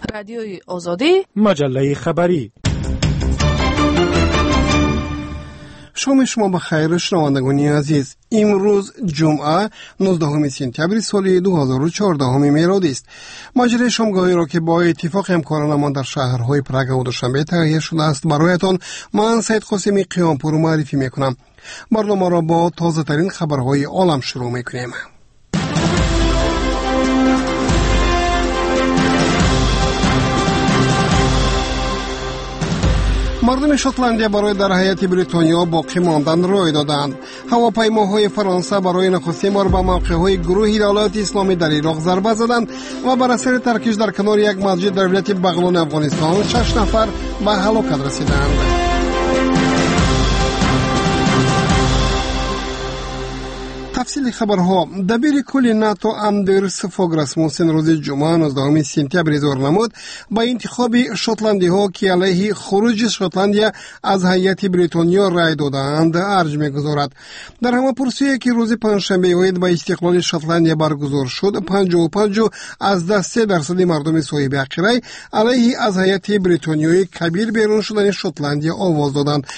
رادیوی آزادی، مجله خبری. شما بخیر شنوندگان عزیز. امروز جمعه 19 سپتامبر سال 2014 میلادی است. مجری شامگاهی را که با اتفاق همکارانمان در شهرهای پراگ و دوشنبه تهیه شده است برایتان من سید قاسمی قیامپور معرفی میکنم. برنامه را با تازه ترین خبرهای عالم شروع میکنیم. مردم شوتلندیا برای در هیئت بریتانیا باقی ماندن رای دادند. هواپیماهای فرانسه برای نخستین بار به موقعهای گروه دولت اسلامی در عراق ضربه زدند و بر اثر ترکش در کنار یک مسجد در ولایت بغلان افغانستان 6 نفر به هلاکت رسیدند. تفصیل خبرها. دبیر کل ناتو اندرس فوگ راسموسن روز جمعه 19 سپتامبر اظهار نمود با انتخاب شوتلندی ها که علیه خروج شوتلندیا از هیئت بریتانیا رای دادند ارج می‌گذارد. در همه‌پرسی که روز پنجشنبه عید با استقلال شوتلندیا برگزار شد 55% مردم صاحب حق رای علیه از هیئت بریتانیایی کبیر بیرون شدن شوتلندیا آواز دادند.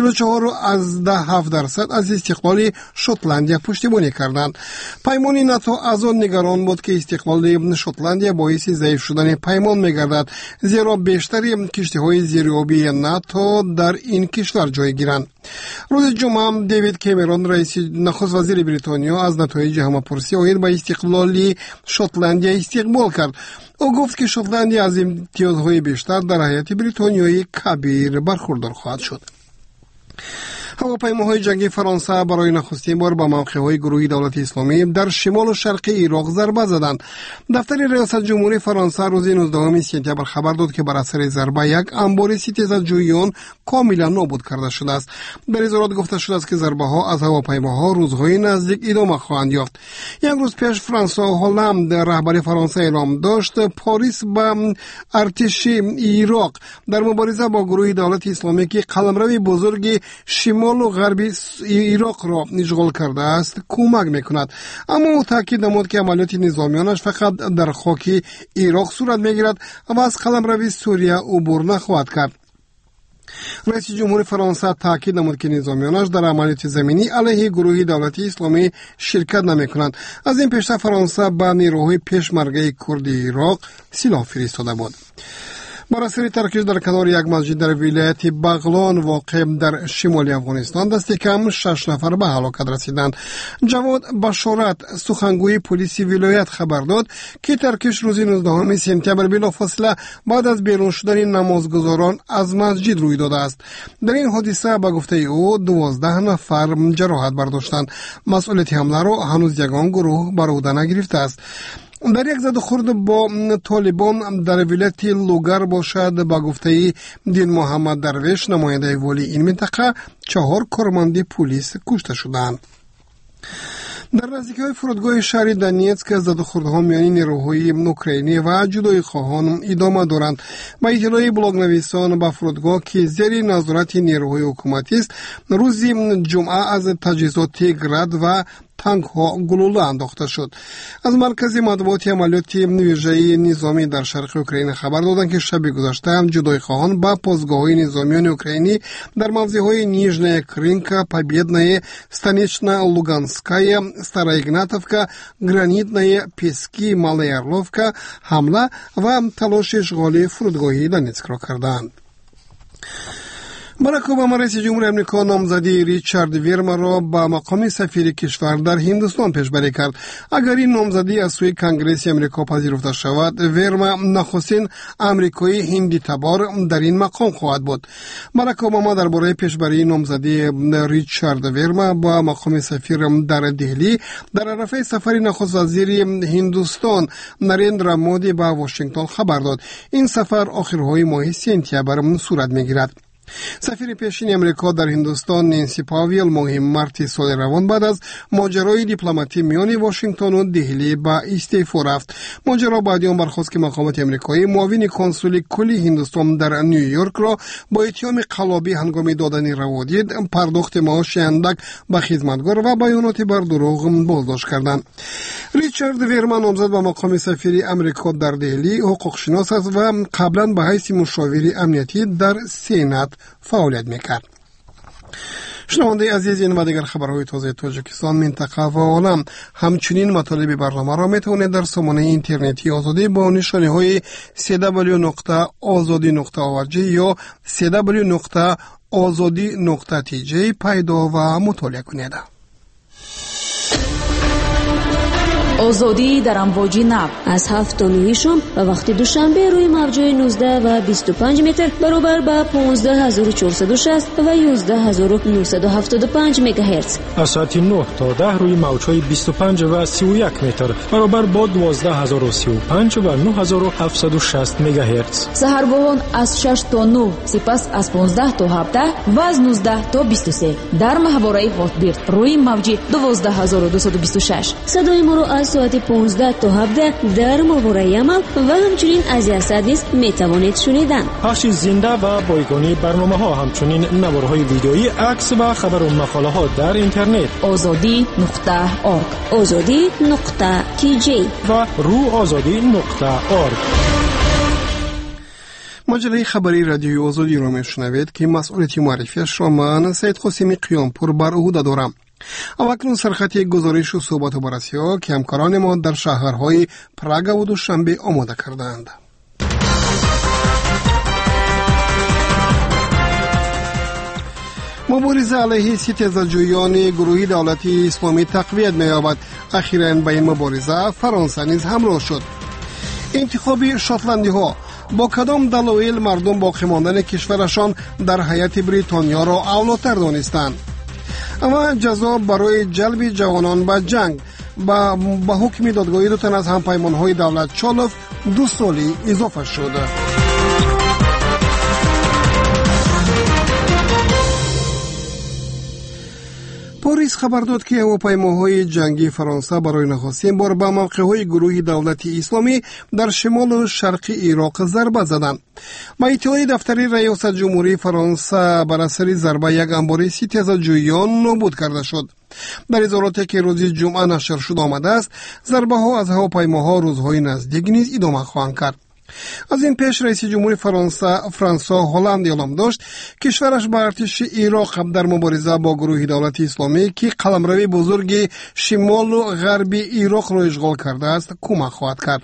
44.7% از استقلال شوتلندیا پشتیبانی کردند. پیمان ناتو از آن نگران بود که استقلال شوتلندیا باعث ضعیف شدن پیمان می‌گردد، زیرا بیشتر کشتی‌های زیرآبی ناتو در این کشور جای گیرند. روز جمعه دیوید کامرون رئیس نخست وزیر بریتانیا از نتایج همه‌پرسی عاید به استقلال شوتلندیا استقبال کرد. او گفت که شوتلندیا از امتیازهای بیشتر در هیئت بریتانیایی کبیر برخوردار خواهد شد. هواپیماهای جنگی فرانسه برای نخستین بار به موقعهای گروه دولت اسلامی در شمال و شرق عراق ضربه زدند. دفتر ریاست جمهوری فرانسه روز 19 سپتامبر خبر داد که بر اثر ضربه یک انبار ستیزجویان کاملا نابود کرده شده است. در اظهارات گفته شده است که ضربه ها از هواپیماها روزهای نزدیک ادامه خواهند یافت. یک روز پیش فرانسوا هولند رهبر فرانسه اعلام داشت پاریس به ارتش عراق در مبارزه با گروه دولت اسلامی که قلمرو بزرگ شمال و غربی عراق را اشغال کرده است کمک میکند، اما او تاکید نمود که عملیات نظامیانش فقط در خاک عراق صورت میگیرد و از قلمرو سوریه عبور نخواهد کرد. رئیس جمهور فرانسه تاکید نمود که نظامیانش در عملیات زمینی علیه گروه دولت اسلامی شرکت نمیکنند. از این پیشتر فرانسه به نیروهای پیشمرگه کرد عراق سلاح فرستاده بود. بر اثر ترکش در کنار یک مسجد در ولایت بغلان واقع در شمال افغانستان دست کم 6 نفر به هلاکت رسیدند. جواد بشارت سخنگوی پلیس ولایت خبر داد که ترکش روز 19 سپتامبر بلافاصله بعد از بیرون شدن نمازگزاران از مسجد روی داده است. در این حادثه به گفته او 12 نفر جراحت برداشتند. مسئولیت حمله را هنوز یگان گروه بر عهده نگرفته است. در یک زد و خورد با طالبان در ولایت لوگر باشد با گفته دین محمد درویش نماینده والی این منطقه 4 کارمند پلیس کشته شدند. در نزدیکی فرودگاه شهر دنیتسک زد و خوردها میان نیروهای اوکراینی و جدایی خواهان ادامه دارند. با اطلاع بلاگ نویسان به فرودگاه که زیر نظارت نیروهای حکومتی است روز جمعه از تجهیزات گرد و تانک ها گلوله انداخته شد. از مرکز مطبوعات عملیات ویژه نظامی در شرق اوکراین خبر دادند که شب گذشته جدایی خواهان با پاسگاه‌های نظامیان اوکراینی در موضع‌های نیژنیا کرینکا، پابیدنایا، ستانیچنا لوگانسکایا، ستاراігнатівка، گرانیتنایا، پیسکی، مالая орловка حمله و تلاش اشغال فرودگاه دونецک را کردند. باراک اوباما رئیس جمهور امریکا نامزدی ریچارد ویرما را به مقام سفیر کشور در هندوستان پیشبری کرد. اگر این نامزدی از سوی کنگره امریکا پذیرفته شود، ویرما نخستین آمریکایی هندی تبار در این مقام خواهد بود. باراک اوباما درباره پیشبری نامزدی ریچارد ویرما با مقام سفیر در دهلی در عرفه سفر نخست وزیر هندوستان نریندرا مودی به واشنگتن خبر داد. این سفر آخرهای ماه سپتامبر صورت میگیرد. سفیر پیشین امریکا در هندوستان نانسی پاویل ماه مارت سال روان بعد از ماجرای دیپلماتی میان واشنگتن و دهلی به استعفا رفت. ماجرا بعد از آن برخاست که مقامات امریکایی معاون کنسول کلی هندوستان در نیویورک را با اتهام قلابی هنگام دادن روادید، پرداخت معاش اندک به خدمتگار و بیانات بر دروغ بازداشت کردند. ریچارد ویرمن نامزد به مقام سفیر امریکا در دهلی حقوقشناس است و قبلا به حیث مشاور امنیتی در سنات فعالیت میکرد. شنونده عزیز، این و دیگر خبرهای تازه تاجیکستان، منطقه و عالم، همچنین مطالب برنامه را میتوانید در سامانه اینترنتی آزادی با نشانه های www.azadi.org یا www.azadi.tj پیدا و مطالعه کنید. آزادی در امواج نو از 7 تا 9 شام و وقت دوشنبه روی موج‌های 19 و 25 متر برابر با 15460 و 11975 مگاهرتز. از ساعت 9 تا 10 روی موج‌های 25 و 31 متر برابر با 12035 و 9760 مگاهرتز. سحرگاهان از 6 تا 9، سپس از 15 تا 17 و از 19 تا 23 در محوره هاتبیرد روی موج 12226. صدای ما را از ساعت 15 تا 17 در ماهواره عمل و همچنین از یاسد نیز میتوانید شنیدن. پخش زنده و بایگانی برنامه ها، همچنین نوارهای ویدئویی، عکس و خبر و مقاله ها در اینترنت azadi.org، azadi.tj و روآزادی.org. مجله خبری رادیوی آزادی را میشنوید که مسئولیت معرفیش را من سید قاسمی قیامپور بر عهده دارم. اکنون سرخط گزارش و صحبت و بررسی ها که همکاران ما در شهرهای پراگ و دوشنبه آماده کردند. مبارزه علیه ستیزجویان گروهی دولتی اسلامی تقویت می‌یابد. اخیراً به این مبارزه فرانسه نیز همراه شد. انتخاب شاتلندی ها، با کدام دلایل مردم باقی ماندن کشورشان در هیئت بریتانیا را اولاتر دانستند؟ اما جزا برای جلب جوانان به جنگ با حکم دادگاهی 2 تن از همپیمانهای دولت چالف 2 سالی اضافه شد. پاریس خبر داد که هواپیماهای جنگی فرانسه برای نخستین بار به موقعهای گروه دولتی اسلامی در شمال و شرقی عراق ضربه زدند. با اطلاع دفتر ریاست جمهوری فرانسه بر اثر ضربه یک انبار ستیزجویان نابود کرده شد. در اظهاراتی که روز جمعه نشر شده آمده است، ضربه ها از هواپیماها روزهای نزدیک نیز ادامه خواهند کرد. از این پیش رئیس جمهور فرانسوا هلند اعلام داشت کشورش به ارتش عراق در مبارزه با گروه دولت اسلامی که قلمرو بزرگ شمال و غرب عراق را اشغال کرده است کمک خواهد کرد.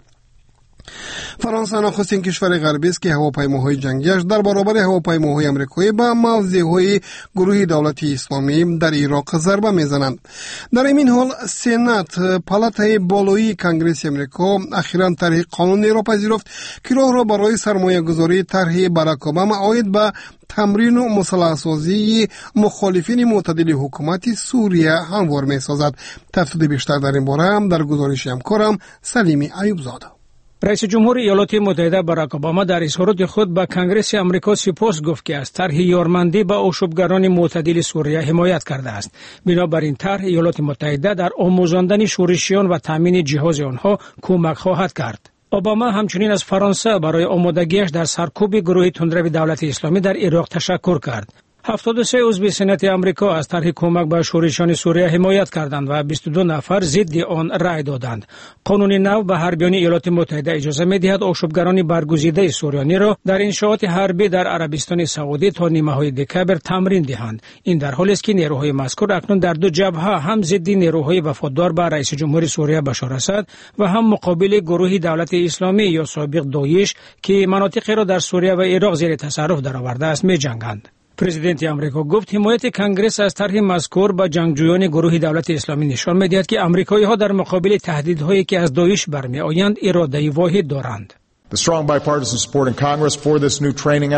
فرانسه نخستین کشور غربی است که هواپیماهای جنگیش در برابر هواپیماهای آمریکایی به موضعهای گروه دولت اسلامی در عراق ضربه میزنند. در این حال سنات پالاتای بالایی کنگره امریکا اخیراً طرح قانونی را پذیرفت که راه را برای سرمایه‌گذاری طرح باراک اوباما عاید به تمرین و مسلح‌سازی مخالفین معتدل حکومت سوریه هموار می‌سازد. تفصیل بیشتر در این باره در گزارش همکارم سلیمی ایوبزاده. رئیس جمهور ایالات متحده باراک اوباما در اظهارات خود به کنگره امریکا سپاس گفت که از طرح یارمندی به آشوبگران معتدل سوریه حمایت کرده است. بنابراین طرح ایالات متحده در آموزاندن شورشیان و تامین جهاز آنها کمک خواهد کرد. اوباما همچنین از فرانسه برای آمادگیش در سرکوب گروه تندرو دولت اسلامی در عراق تشکر کرد. 73 عضو سنات آمریکا از طرح کمک به شورشیان سوریه حمایت کردند و 22 نفر ضد آن رأی دادند. قانون نو به حربیان ایالات متحده اجازه می‌دهد آشوبگران برگزیده سوریانی را در انشاءات حربی در عربستان سعودی تا نیمه‌های دکبر تمرین دهند. این در حالی است که نیروهای مذکور اکنون در 2 جبهه هم ضد نیروهای وفادار به رئیس جمهور سوریه بشار اسد و هم مقابل گروه دولت اسلامی یا سابق داعش که مناطقی را در سوریه و عراق زیر تصرف درآورده است می‌جنگند. پرزیدنت آمریکا گفت حمایت کنگره از طرح مذکور با جنگجویان گروه دولت اسلامی نشان می‌دهد که آمریکایی‌ها در مقابل تهدیدهایی که از داعش برمی‌آیند اراده واحد دارند. The strong bipartisan support in Congress for this new training effort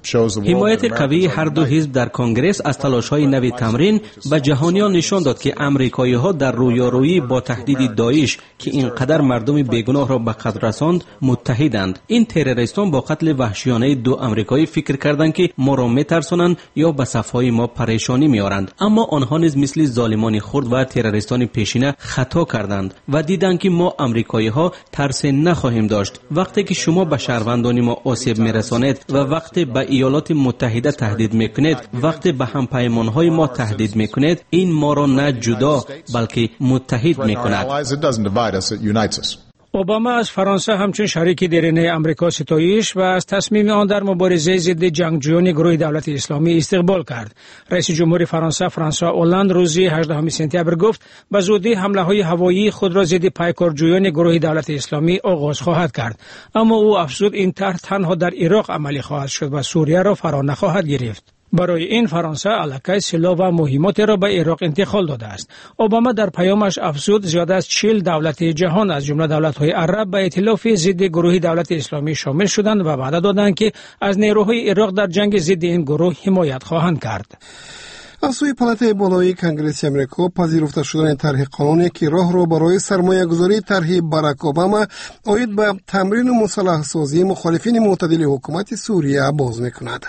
حمایت قوی هر دو حزب در کنگره از تلاش‌های نوی تمرین به جهانیان نشان داد که آمریکایی‌ها در رویارویی با تهدید داعش که اینقدر مردم بیگناه را به قتل رساند متحدند. این تروریستان با قتل وحشیانه دو آمریکایی فکر کردند که ما را می‌ترسانند یا به صفهای ما پریشانی می‌آورند، اما آنها نیز مثل ظالمان خرد و تروریستان پیشینه خطا کردند و دیدند که ما آمریکایی‌ها ترس نخواهیم داشت. وقتی که شما به شهروندان ما آسیب می‌رسانید و وقتی به ایالات متحده تهدید می‌کنید، وقتی به همپیمان‌های ما تهدید می‌کنید، این ما را نه جدا بلکه متحد می‌کند. اوباما از فرانسه همچون شریک دیرینه آمریکا ستایش و از تصمیم آن در مبارزه ضد جنگجویان گروه دولت اسلامی استقبال کرد. رئیس جمهور فرانسه فرانسوا اولند روز 18 سپتامبر گفت به زودی حمله‌های هوایی خود را ضد پیکارجویان گروه دولت اسلامی آغاز خواهد کرد، اما او افزود این طرح تنها در عراق عملی خواهد شد و سوریه را فرا نخواهد گرفت. برای این فرانسه الکی سلاح و مهمات را به عراق انتقال داده است. اوباما در پیامش افزود زیاد از 40 دولت جهان از جمله دولت‌های عرب به ائتلاف ضد گروه دولت اسلامی شامل شدند و وعده دادند که از نیروهای عراق در جنگ ضد این گروه حمایت خواهند کرد. از سوی پالات بالای کنگره امریکا پذیرفته شدن طرح قانونی که راه را برای سرمایه‌گذاری طرح باراک اوباما عاید به تمرین و مصالحه سازی مخالفین معتدل حکومت سوریه باز می‌کند.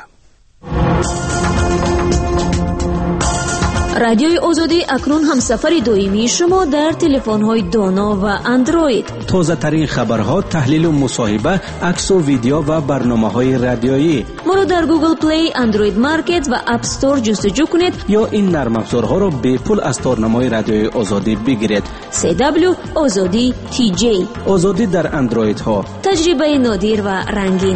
رادیوی آزادی اکنون هم سفر دویمی شما در تلفن‌های دانا و اندروید. تازه ترین خبرها، تحلیل و مصاحبه، عکس و ویدیو و برنامه‌های رادیویی. ما را در گوگل پلی، اندروید مارکت و اپ استور جستجو کنید یا این نرم افزارها را به پول از تارنمای رادیوی آزادی بگیرید. CW آزادی TJ. آزادی در اندروید ها. تجربه نادر و رنگین.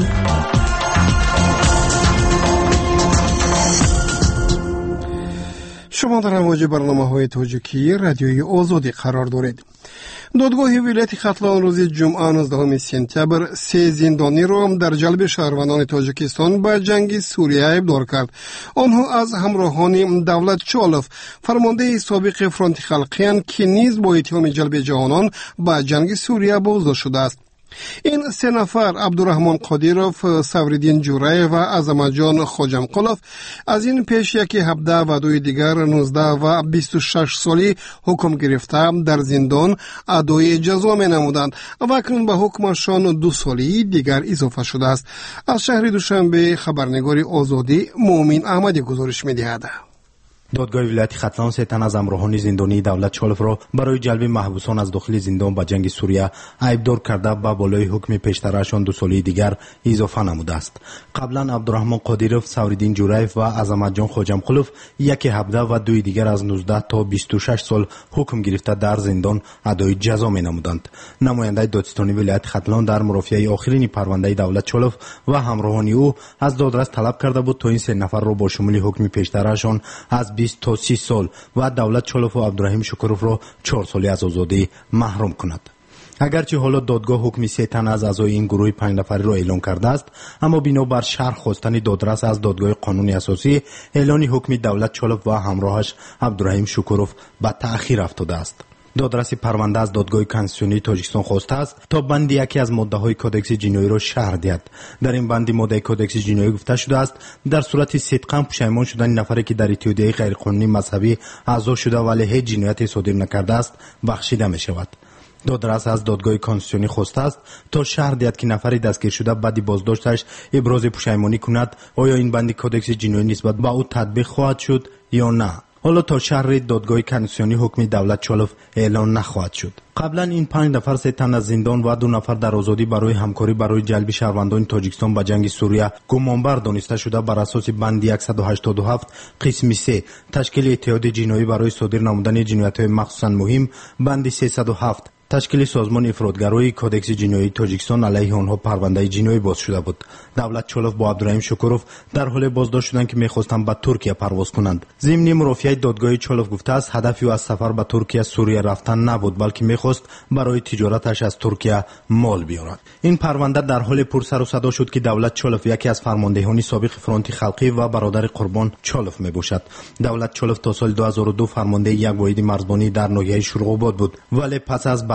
شما در امواج برنامه‌های تاجیکی رادیوی آزادی قرار دارید. دادگاه ولایت ختلان روز جمعه 19 سپتامبر 3 زندانی را در جلب شهروندان تاجیکستان به جنگ سوریه ابدار کرد. آنها از همراهان دولت چالف، فرمانده سابق فرانت خلقیان که نیز با اتهام جلب جوانان به جنگ سوریه بازداشت شده است. این سه نفر عبدالرحمن قادیروف، سوریدین جورای و عظمت جان خوجمقلوف از این پیش یکی 17 و دوی دیگر 19 و 26 سالی حکم گرفته در زندان ادای جزا می نمودند و اکنون به حکمشان 2 سالی دیگر اضافه شده است. از شهر دوشنبه خبرنگار آزادی مومن احمدی گزارش می دهد. دادگاه ولایت ختلان 3 تن از همراهان زندانی دولت چالف را برای جلب محبوسان از داخل زندان به جنگ سوریه ایبدار کرده به بالای حکم پیشترشان 2 سالی دیگر اضافه نموده است. قبلا عبدالرحمن قادیروف، سوریدین جورایف و عظمت جان خوجمقلوف یکی 17 و دوی دیگر از 19 تا 26 سال حکم گرفته در زندان ادای جزا می نمودند. نماینده دادستانی ولایت ختلان در مرافعه آخرین پرونده دولت چالف و همراهان او از دادرس طلب کرده بود تا این 3 نفر را با شمول حکم پیشترشان از 20 تا 30 سال و دولت چالف و عبدالرحیم شکروف را 4 سالی از آزادی محروم کند. اگرچه حالا دادگاه حکم 3 تن از اعضای این گروه 5 نفری را اعلام کرده است، اما بنابر شرح خواستن دادرس از دادگاه قانونی اساسی اعلان حکم دولت چالف و همراهش عبدالرحیم شکروف به تأخیر افتاده است. دادرس پرونده از دادگاه کنستیتوسیونی تاجیکستان خواسته است تا بند یکی از ماده‌های کودکس جنایی را شرح دهد. در این بند ماده کودکس جنایی گفته شده است در صورت صدقاً پشیمان شدن نفری که در اتحادیه غیرقانونی مذهبی اعضا شده ولی هیچ جنایتی صادر نکرده است بخشیده می شود. دادرس از دادگاه کنستیتوسیونی خواسته است تا شرح دهد که نفری دستگیر شده بعد بازداشتش ابراز پشیمانی کند آیا این بند کودکس جنایی نسبت به او تطبیق خواهد شد یا نه. حالا تا شرح دادگاه کنستیتوسیونی حکم دولت چالف اعلان نخواهد شد. قبلا این 5 نفر 3 تن از زندان و 2 نفر در آزادی برای همکاری برای جلب شهروندان تاجیکستان به جنگ سوریه گمانبر دانسته شده بر اساس بند 187 قسم 3 تشکیل اتحاد جنایی برای صادر نمودن جنایت‌های مخصوصاً مهم، بند 307 تشکیل سازمان افراطگرای کودکس جنایی تاجیکستان علیه آنها پرونده جنایی باز شده بود. دولت چالف با عبدالرحیم شکروف در حال بازداشت شدند که می‌خواستند به ترکیه پرواز کنند. ضمن مرافعه دادگاه چالف گفته است هدفی از سفر به ترکیه سوریه رفتن نبود بلکه می‌خواست برای تجارتش از ترکیه مال بیارد. این پرونده در حال پرسر و صدا شد که دولت چالف یکی از فرماندهان سابق فرانت خلقی و برادر قربان چالف میباشد. دولت چالف تا سال 2002 فرمانده یک واحد مرزبانی در ناحیه شرق آباد بود ولی پس از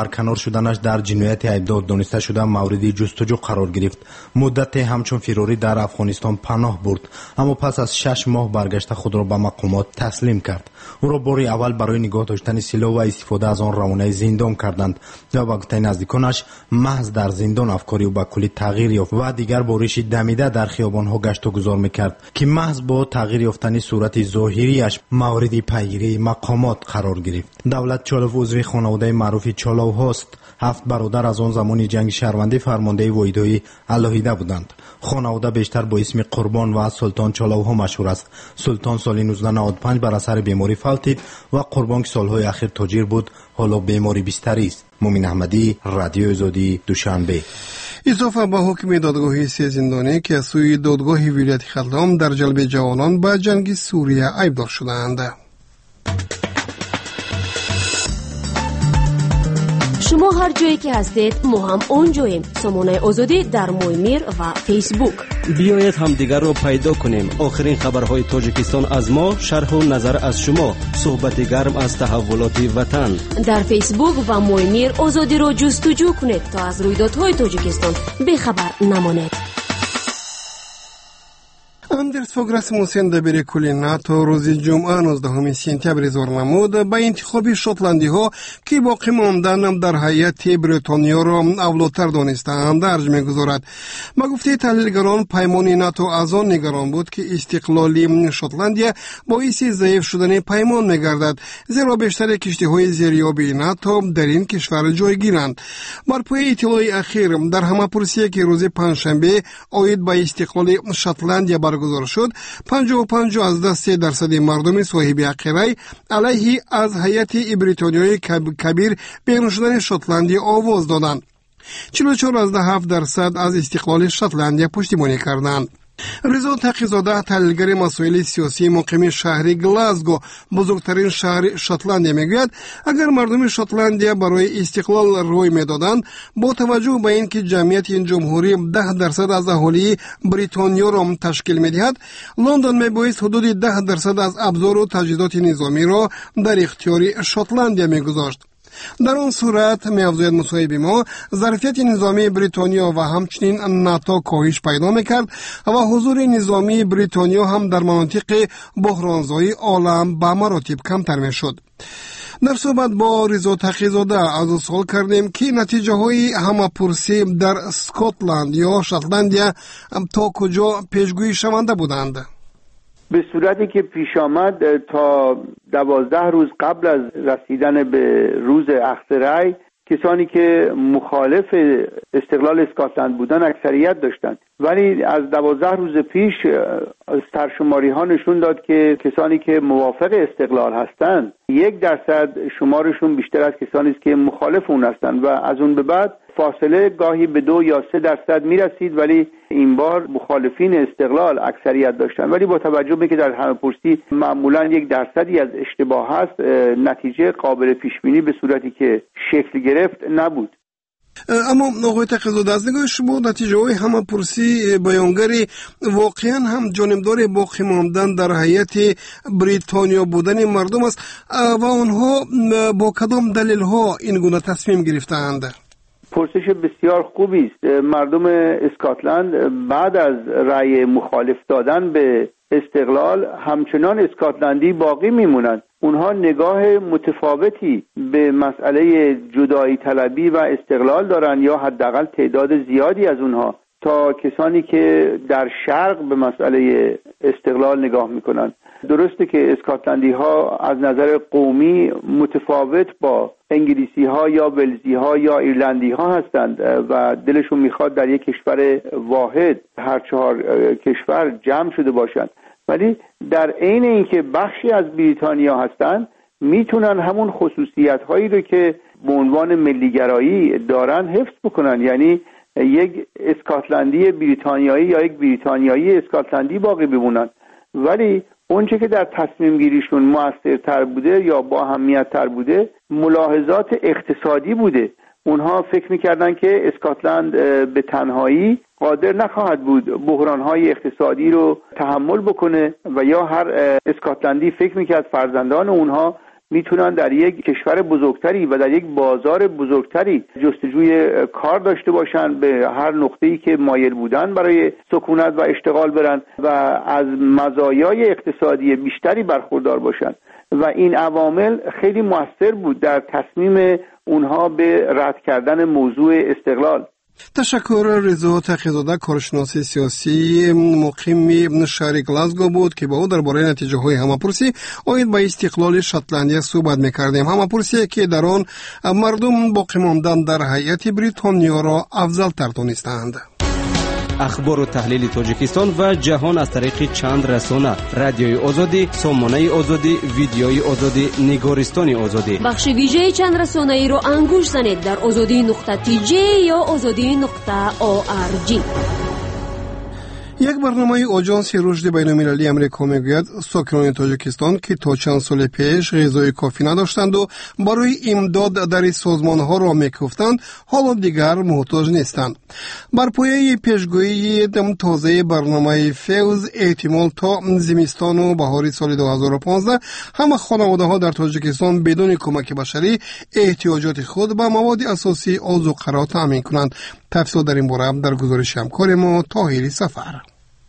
برکنار شدنش در جنایت عیبدار دانسته شده مورد جستجو قرار گرفت. مدت همچون فراری در افغانستان پناه برد، اما پس از 6 ماه برگشته خود را به مقامات تسلیم کرد. او را بار اول برای نگاه داشتن سلاح و استفاده از آن روانه زندان کردند و با گفته نزدیکانش محض در زندان افکاری او به کلی تغییر یافت و دیگر بارش دمیده در خیابان‌ها گشت و گذار میکرد که محض با تغییر یافتن صورت ظاهریش مورد پیگیری مقامات قرار گرفت. دولت چالوف عضو خانواده معروف چالو هاست. 7 برادر از آن زمان جنگ شهروندی فرمانده واحدهای علاهیده بودند. خانواده بیشتر با اسم قربان و سلطان چالوها مشهور است. سلطان سال 1995 بر اثر بیماری فوتید و قربان که سالهای اخیر تاجر بود حالا بیماری بستری است. مومن احمدی، رادیو آزادی، دوشنبه. اضافه به حکم دادگاه 3 زندانی که از سوی دادگاه ولایت خلدام در جلب جوانان به جنگ سوریه عیبدار شدند. شما هر جایی که هستید ما هم اونجاییم. سامانه آزادی در مویمیر و فیسبوک. بیایید هم دیگر رو پیدا کنیم. آخرین خبرهای تاجیکستان از ما، شرح و نظر از شما، صحبت گرم از تحولات وطن. در فیسبوک و مویمیر آزادی رو جستجو کنید تا از رویدادهای تاجیکستان بخبر نمانید. اندرس فوگ رسم دبیر کل ناتو روز جمعه 19 سپتامبر اظهار نمود به انتخاب شوتلندی ها که باقی ماندن در هیئت بریتانیا را اولوتر دانسته‌اند درج می‌گذارد. با گفته تحلیلگران پیمان ناتو از آن نگران بود که استقلال شوتلندیا باعث ضعیف شدن پیمان می‌گردد، زیرا بیشتر کشتی‌های زیریابی ناتو در این کشور جایگیرند. بر پایه اطلاع اخیر در همه‌پرسی که روز پنجشنبه عاید به استقلال شوتلندیا برگزار شد، 55.3% مردم صاحب حق رای علیه از هیئت بریتانیای کبیر بیرون شدن شوتلندیا آواز دادند. 44.7% از استقلال شوتلندیا پشتیبانی کردند. رضا تقی‌زاده، تحلیلگر مسائل سیاسی مقیم شهر گلاسگو، بزرگترین شهر شوتلندیا، میگوید اگر مردم شوتلندیا برای استقلال روی میدادند، با توجه به اینکه جمعیت این جمهوری 10% از اهالی بریتانیا را تشکیل میدهد، لندن میبایست حدود 10% از ابزار و تجهیزات نظامی را در اختیار شوتلندیا میگذاشت. در آن صورت می‌افزاید مصاحب ما ظرفیت نظامی بریتانیا و همچنین ناتو کاهش پیدا می‌کرد و حضور نظامی بریتانیا هم در مناطق بحرانزای عالم به مراتب کمتر می‌شد. در صحبت با رضا تقی‌زاده از او سوال کردیم که نتیجه های همه‌پرسی در اسکاتلند یا شوتلندیا تا کجا پیشگویی شونده بودند؟ به صورتی که پیش آمد تا 12 روز قبل از رسیدن به روز اخذ رأی، کسانی که مخالف استقلال اسکاتلند بودن اکثریت داشتند، ولی از 12 روز پیش سرشماری ها نشون داد که کسانی که موافق استقلال هستند 1% شمارشون بیشتر از کسانی است که مخالف اون هستند و از اون به بعد فاصله گاهی به 2 یا 3% میرسید، ولی این بار مخالفین استقلال اکثریت داشتن. ولی با توجه به که در همه‌پرسی معمولا 1% از اشتباه هست، نتیجه قابل پیش بینی به صورتی که شکل گرفت نبود. اما آقای تقی‌زاده، از نگاه شما نتیجه های همه‌پرسی بیانگری واقعا هم جانبدار باقی ماندن در هیئت بریتانیا بودن مردم است و آنها با کدام دلیل ها این گونه تصمیم گرفتند؟ پرسش بسیار خوبی است. مردم اسکاتلند بعد از رأی مخالف دادن به استقلال همچنان اسکاتلندی باقی میمونند. اونها نگاه متفاوتی به مسئله جدایی طلبی و استقلال دارن، یا حداقل تعداد زیادی از اونها، تا کسانی که در شرق به مسئله استقلال نگاه میکنن. درسته که اسکاتلندی ها از نظر قومی متفاوت با انگلیسی ها یا ولزی ها یا ایرلندی ها هستند و دلشون میخواد در یک کشور واحد هر 4 کشور جمع شده باشند، ولی در عین اینکه بخشی از بریتانیا هستند میتونن همون خصوصیت هایی رو که به عنوان ملیگرایی دارن حفظ بکنن، یعنی یک اسکاتلندی بریتانیایی یا یک بریتانیایی اسکاتلندی باقی بمونن. ولی اونچه که در تصمیم گیریشون مؤثرتر بوده یا با اهمیت تر بوده ملاحظات اقتصادی بوده. اونها فکر میکردن که اسکاتلند به تنهایی قادر نخواهد بود بحرانهای اقتصادی رو تحمل بکنه و یا هر اسکاتلندی فکر میکرد فرزندان اونها میتونن در یک کشور بزرگتری و در یک بازار بزرگتری جستجوی کار داشته باشن، به هر نقطه‌ای که مایل بودن برای سکونت و اشتغال برن و از مزایای اقتصادی بیشتری برخوردار باشن و این عوامل خیلی مؤثر بود در تصمیم اونها به رد کردن موضوع استقلال. تشکر. رضا تقی‌زاده کارشناس سیاسی مقیم شهر گلاسگو بود که با او درباره نتیجه های همه‌پرسی آید به استقلال شاتلندی صحبت می‌کردیم. همه‌پرسی که در آن مردم باقی ماندن در هیئت بریتانیا را افضل تر دانستند. اخبار و تحلیل تاجیکستان و جهان از طریق چند رسانه: رادیوی آزادی، سامانه آزادی، ویدیوی آزادی، نگارستان آزادی. بخش ویژه چند رسانه ای رو انگوش زنید در azadi.tj یا azadi.org. یک برنامه آژانس رشد بین‌المللی آمریکا میگوید ساکنان تاجیکستان که تا چند سال پیش غذای کافی نداشتند و برای امداد در سازمان‌ها را می‌کوفتند، حالا دیگر محتاج نیستند. بر پایه پیشگویی تازه برنامه فیوز، احتمال تا زمستان و بهار سال 2015 همه خانواده‌ها در تاجیکستان بدون کمک بشری احتیاجات خود به مواد اساسی آذوقه را تامین کنند. تفصیل در این باره در گزارش همکار ما طاهری سفر.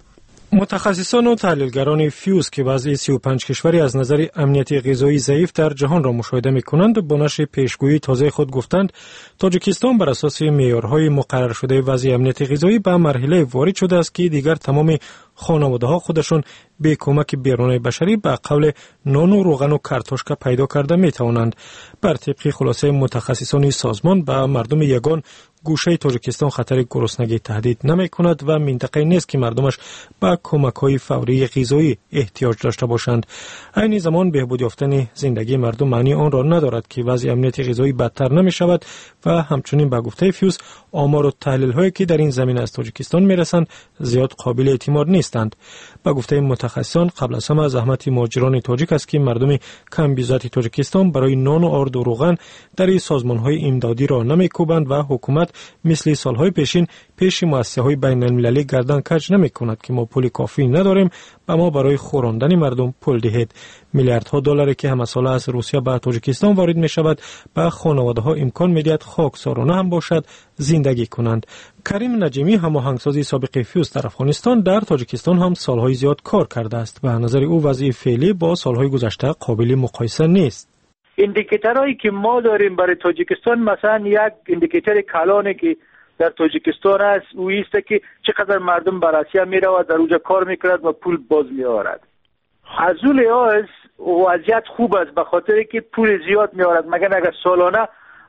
متخصصان و تحلیلگران فیوز که وضع 35 کشوری از نظر امنیت غذایی ضعیف در جهان را مشاهده می‌کنند با نشر پیشگویی تازه خود گفتند تاجیکستان بر اساس معیارهای مقرر شده وضع امنیت غذایی به مرحله وارد شده است که دیگر تمام خانواده‌ها خودشون به کمک بیرون بشری به قول نان و روغن و کارتوشکا پیدا کرده می‌توانند. بر طبق خلاصه متخصصان سازمان به مردم یگان گوشه تاجیکستان خطر گرسنگی تهدید نمی‌کند و منطقه نیست که مردمش به کمک‌های فوری غذایی احتیاج داشته باشند. عین زمان بهبود یافتن زندگی مردم معنی آن را ندارد که وضع امنیت غذایی بدتر نمی‌شود و همچنین به گفته فیوز آمار و تحلیل‌هایی که در این زمینه از تاجیکستان می‌رسند زیاد قابل اعتماد نیستند. به گفته متخصصان قبل از همه زحمت مهاجران تاجیک است که مردم کم بیزات تاجیکستان برای نان و آرد و روغن در سازمان‌های امدادی را نمی‌کوبند و حکومت مثل سالهای پیشین پیش مؤسسه‌های بین‌المللی گردن کج نمی‌کند که ما پول کافی نداریم و ما برای خوراندن مردم پول دهید. میلیاردها دلاری که همه ساله از روسیه به تاجیکستان وارد می‌شود به خانواده‌ها امکان می‌دهد خاکسارانه هم باشد زندگی کنند. کریم نجمی هماهنگساز سابق فیوز در افغانستان در تاجیکستان هم سالهای زیاد کار کرده است و نظر او وضع فعلی با سالهای گذشته قابل مقایسه نیست. ایندیکیتورهایی که ما داریم برای تاجیکستان مثلا یک ایندیکیتور کلانی که در تاجیکستان است او است که چقدر مردم بر آسیا میره و در اونجا کار میکند و پول باز میآورد. از اون لحاظ وضعیت خوب است به خاطر که پول زیاد میآورد مگر اگر سالانه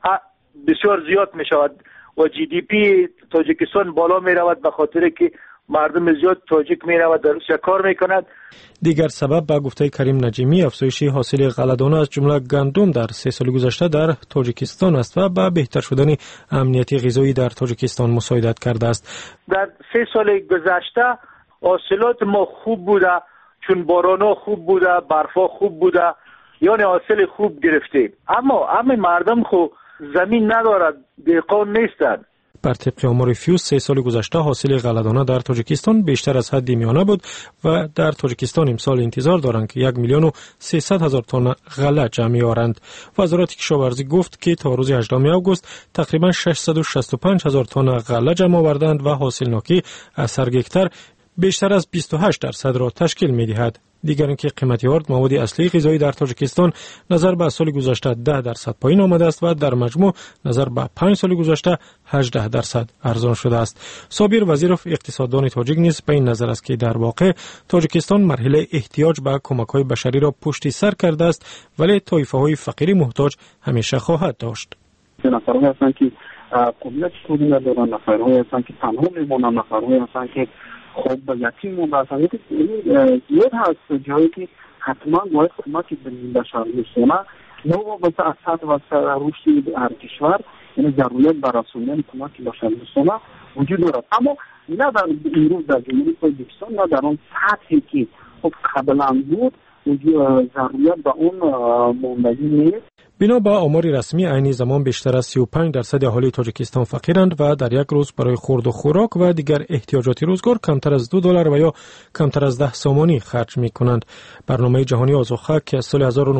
بسیار زیاد میشود و جی دی پی تاجیکستان بالا میرود به خاطر که مردم زیاد تاجیک میرود در روسیه کار میکند. دیگر سبب به گفته کریم نجمی افزایش حاصل غله‌دانه از جمله گندم در 3 سال گذشته در تاجیکستان است و به بهتر شدن امنیت غذایی در تاجیکستان مساعدت کرده است. در 3 سال گذشته حاصلات ما خوب بوده چون بارانا خوب بوده، برفا خوب بوده، یعنی حاصل خوب گرفتیم. اما همه مردم خو زمین ندارد، دهقان نیستند. بر طبق آمار فیوز 3 سال گذشته حاصل غله‌دانه در تاجیکستان بیشتر از حد میانه بود و در تاجیکستان امسال انتظار دارند که 1,300,000 تن غله جمع آورند. وزارت کشاورزی گفت که تا روز 18 آگوست تقریبا 665,000 تن غله جمع آوردند و حاصلناکی از هر هکتار بیشتر از 28% را تشکیل می‌دهد. دیگر اینکه قیمت آرد مواد اصلی غذایی در تاجیکستان نظر به سال گذشته 10% پایین آمده است و در مجموع نظر به 5 سال گذشته 18% ارزان شده است. صابر وزیرов اقتصاددان تاجیک نیز به این نظر است که در واقع تاجیکستان مرحله احتیاج به کمک‌های بشری را پشت سر کرده است ولی طایفه‌های فقیر محتاج همیشه خواهد داشت. نفرهایی هستند که قدرت خودی ندارند، نفرهایی هستند که تنها میمانند، نفرهایی هستند که خب یتیم مونده هستند. زیاد هست جایی که حتما باید کمک به بشریسانه نه وابسته از سطح و رشد هر کشور، یعنی ضرورت برای رساندن کمک بشریسانه وجود دارد، اما نه در امروز در جمهوری تاجیکستان نه در آن سطحی که خب قبلا بود ضرورت به اون موندگی نیست. بنا به آمار رسمی عین زمان بیشتر از 35% اهالی تاجیکستان فقیرند و در یک روز برای خورد و خوراک و دیگر احتیاجات روزگار کمتر از $2 و یا کمتر از 10 سامانی خرج می کنند. برنامه جهانی آذوقه که از سال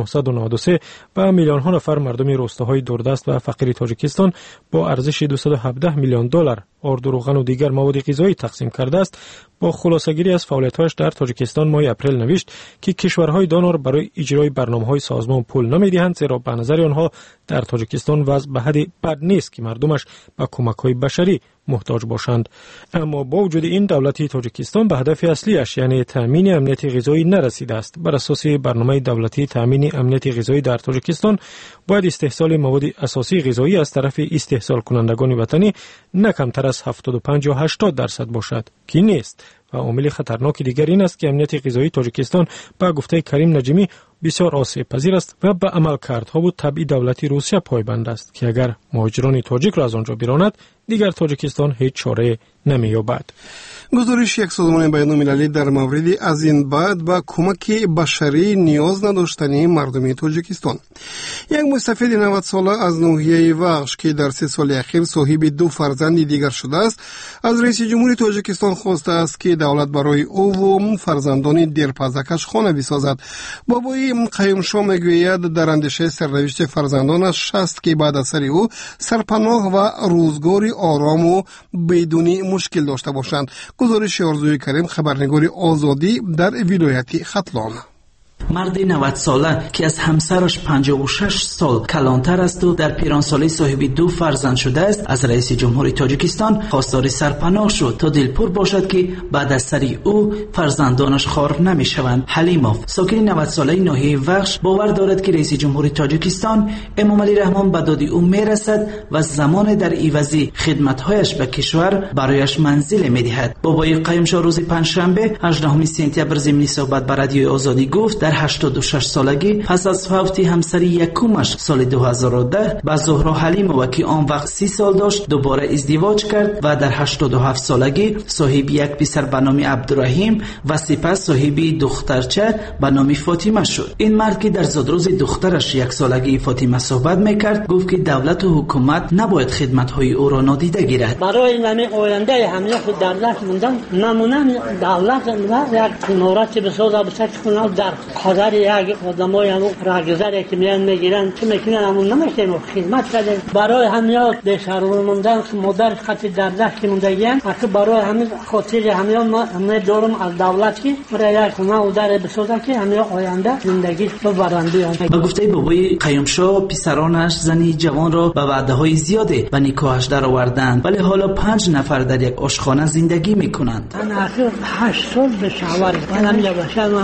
1993 به میلیون ها نفر مردم روستاهای دوردست و فقیر تاجیکستان با ارزش $217 میلیون آرد و روغن و دیگر مواد غذایی تقسیم کرده است، با خلاصه‌گیری از فعالیت‌هایش در تاجیکستان ماه اپریل نوشت که کشورهای دونور برای اجرای برنامه‌های سازمان پول نمی‌دهند، زیرا به نظر آنها در تاجیکستان وضع به حد بد نیست که مردمش به کمک‌های بشری محتاج باشند. اما با وجود این دولت تاجیکستان به هدف اصلیش یعنی تامین امنیت غذایی نرسیده است. بر اساس برنامه دولتی تامین امنیت غذایی در تاجیکستان باید استحصال مواد اساسی غذایی از طرف استحصال کنندگان وطنی نه کمتر از 75 یا 80% باشد که نیست. و عامل خطرناک دیگر این است که امنیت غذایی تاجیکستان به گفته کریم نجمی بسیار آسیب پذیر است و به عملکردها و طبع دولتی روسیه پایبند است که اگر مهاجران تاجیک را از آنجا براند دیگر تاجیکستان هیچ چاره نمی‌یابد. گزارش یک سازمان بین‌المللی در مورد از این بعد با کمک بشری نیاز نداشتنی مردم تاجیکستان. یک مستفید 90 ساله از ناحیه وخش که در 3 سال اخیر صاحب 2 فرزند دیگر شده است، از رئیس جمهوری تاجیکستان خواسته است که دولت برای او و فرزندان دیرپزکش خانه بسازد. بابای قیومشو میگوید در اندیشه سرنوشت فرزندانش است که بعد از سر او سرپناه و روزگاری آرام و بدون مشکل داشته باشند. گزارش آرزوی کریم، خبرنگار آزادی در ولایت ختلان. مرد 90 ساله که از همسرش 56 سال کلانتر است و در پیرانسالی صاحب 2 فرزند شده است، از رئیس جمهوری تاجیکستان خواستار سرپناه شد تا دلپور باشد که بعد از سری او فرزندانش خوار نمیشوند. حلیموف، ساکن 90 ساله ناحیه وخش، باور دارد که رئیس جمهوری تاجیکستان امامعلی رحمان به داد او میرسد و زمان در عوضی خدمت‌هایش به کشور برایش منزل میدهد. بابای قیومشو روز پنجشنبه 18 سپتامبر ضمن صحبت با رادیو آزادی گفت در 86 سالگی پس از فوت همسر یکمش سال 2010 با زهرا حلیموف که آن وقت 30 سال داشت دوباره ازدواج کرد و در 87 سالگی صاحب یک پسر به نام عبدالرحیم و سپس صاحب دخترچه به نام فاطمه شد. این مرد که در زادروز دخترش 1 سالگی فاطمه صحبت میکرد گفت که دولت و حکومت نباید خدمت‌های او را نادیده گیرد. برای نمی آینده همه خود در دست موندن نمونه دولت یک امارات بسازه بسازه در قدر یک آدمای همون راگذاری که میان میگیرن چه میکنن همون نمیشه خدمت کرده برای همین بیشتر موندن مادر خاطر در دست که موندگیان اگه برای همین خاطر همین دارم از دولت که برای یک خونه و در بسازن که همین آینده زندگی رو برندیان. با گفته بابای قیومشو پسرانش زنی جوان را به وعده های زیاده به نکاحش در آوردند، ولی حالا 5 نفر در یک آشخانه زندگی میکنند. من اخیر 8 سال به شاور منم یا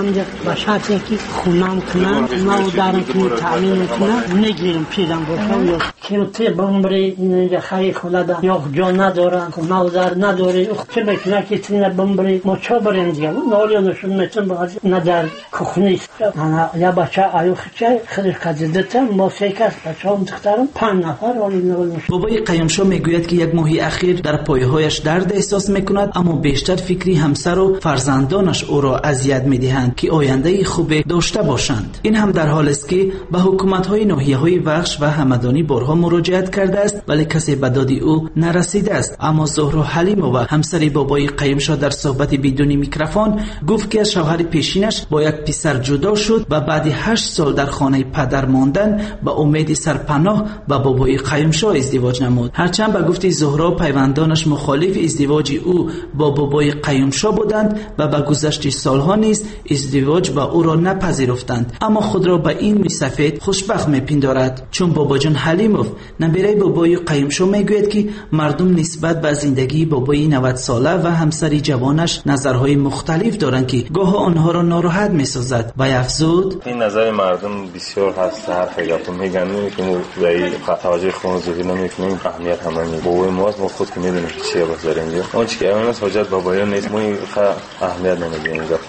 به شرطی که خونم کنم ما دارم که تعلیم کنم نگیرم پیدم باشم یا که بمبری اینجا خیلی خلاده یا جا ندارن که ما در نداری چه بکنه که تینه بمبری ما چه بریم دیگه نالی نشون میتون باید ندار کخنیست یا بچه ایو خیلی خیلی قدیدتم ما سیکست بچه هم دخترم 5 نفر ولی نالی نشون. بابای قیومشو میگوید که یک ماهی اخیر در پایهایش درد احساس میکند، اما بیشتر فکری همسر و فرزندانش او را اذیت میدهند که آینده خوب داشته باشند. این هم در حال است که به حکومت‌های ناحیه‌های وخش و همدانی بارها مراجعت کرده است ولی کسی به داد او نرسیده است. اما زهرا حلیموف همسر بابای قیومشو در صحبت بدون میکروفون گفت که از شوهر پیشینش با یک پسر جدا شد و بعد 8 سال در خانه پدر ماندن به امید سرپناه با بابای قیومشو ازدواج نمود. هرچند به گفته زهرا پیوندانش مخالف ازدواج او با بابای قیومشو بودند و به گذشت سالها نیز ازدواج با او را نپذیرفتند، اما خود را به این میسفید خوشبخت میپندارد چون بابا جان حلیموف نبیره بابای قیومشو میگوید که مردم نسبت به زندگی بابای 90 ساله و همسری جوانش نظرهای مختلف دارند که گاه آنها را ناراحت میسازد و افزود این نظر مردم بسیار هست، حرف گپ میگن که ما به توجه خون زوری نمیکنیم، اهمیت هم نمیدیم. بابای ما خود که میدونیم چیه بذاریم آنچه که اون حاجت بابایان نیست ما اهمیت نمیدیم.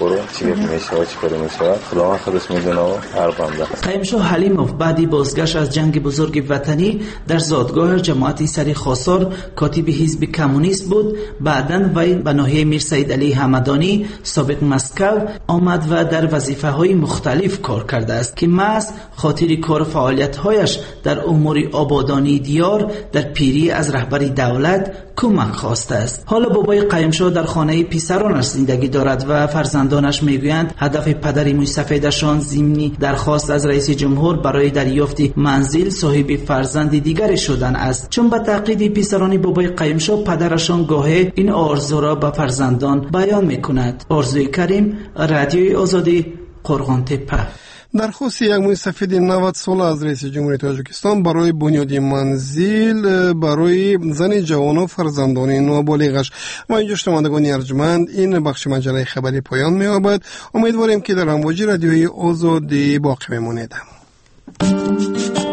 میخوره چی میشه و چی کاری میشه خدا خودش میدونه و هر بنده. قیمشاه حلیموف بعدی بازگشت از جنگ بزرگ وطنی در زادگاه جماعت سری خاصار کاتب حزب کمونیست بود. بعداً وی به ناحیه میر سید علی همدانی سابق مسکو آمد و در وظیفه‌های مختلف کار کرده است که محض خاطر کار فعالیت‌هایش در امور آبادانی دیار در پیری از رهبری دولت کمک خواسته است. حالا بابای قیمشاه در خانه پسرانش زندگی دارد و فرزندانش میگویند هدف پدر موی سفیدشان ضمن درخواست از رئیس جمهور برای دریافت منزل صاحب فرزند دیگری شدن است، چون به تعقیب پسران بابای قیمشاه پدرشان گاهی این آرزو را به فرزندان بیان میکند. آرزوی کریم، رادیوی آزادی، قرغان‌تپه. درخواست یک موی سفید 90 ساله از رئیس جمهوری تاجیکستان برای بنیاد منزل برای زن جوان و فرزندان نابالغش. و اینجا شنوندگان ارجمند این بخش مجله خبری پایان می‌یابد. امیدواریم که در امواج رادیوی آزادی باقی بمانید.